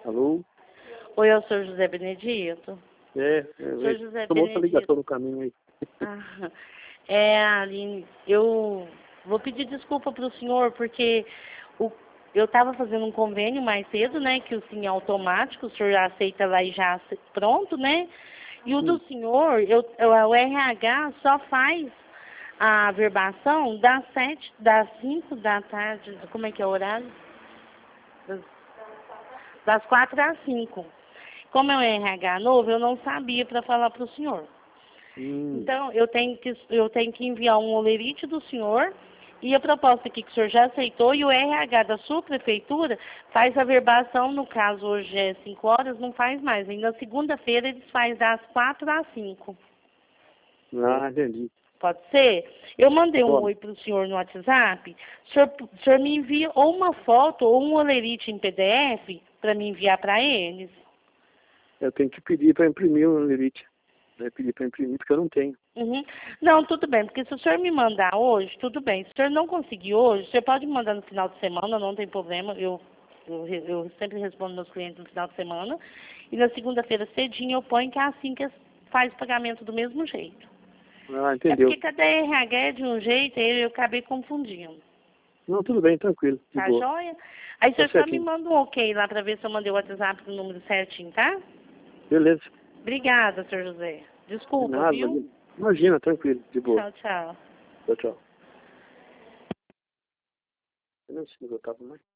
Alô? Oi, é o senhor José Benedito? Senhor José tomou essa ligação Benedito. no caminho aí. Aline, eu vou pedir desculpa para o senhor, porque eu estava fazendo um convênio mais cedo, né, que o senhor é automático, o senhor já aceita lá e já pronto, né? E o do senhor, o RH só faz a averbação das 5 da tarde, como é que é o horário? Das 4 às 5. Como é um RH novo, eu não sabia para falar para o senhor. Então, eu tenho que enviar um olerite do senhor e a proposta aqui que o senhor já aceitou e o RH da sua prefeitura faz a verbação, no caso hoje é 5 horas, não faz mais. E na segunda-feira eles fazem das 4 às 5. Ah, entendi. Pode ser? Eu mandei um oi para o senhor no WhatsApp. O senhor me envia ou uma foto ou um olerite em PDF para me enviar para eles. Eu tenho que pedir para imprimir o lerite. Pedir para imprimir porque eu não tenho. Não, tudo bem, porque se o senhor me mandar hoje, tudo bem. Se o senhor não conseguir hoje, o senhor pode me mandar no final de semana, não tem problema. Eu sempre respondo meus clientes no final de semana. E na segunda-feira cedinho eu ponho que é assim que faz o pagamento do mesmo jeito. Ah, É entendeu. porque cada RH é de um jeito, aí eu acabei confundindo. Não, tudo bem, tranquilo. De Tá boa. joia? Aí o senhor Tá só me certinho. manda um ok lá para ver se eu mandei o WhatsApp no número certinho, tá? Beleza. Obrigada, senhor José. De Desculpa, nada, viu? imagina, tranquilo, de boa. Tchau, tchau. Tchau, tchau. Eu não sei se eu tava mais.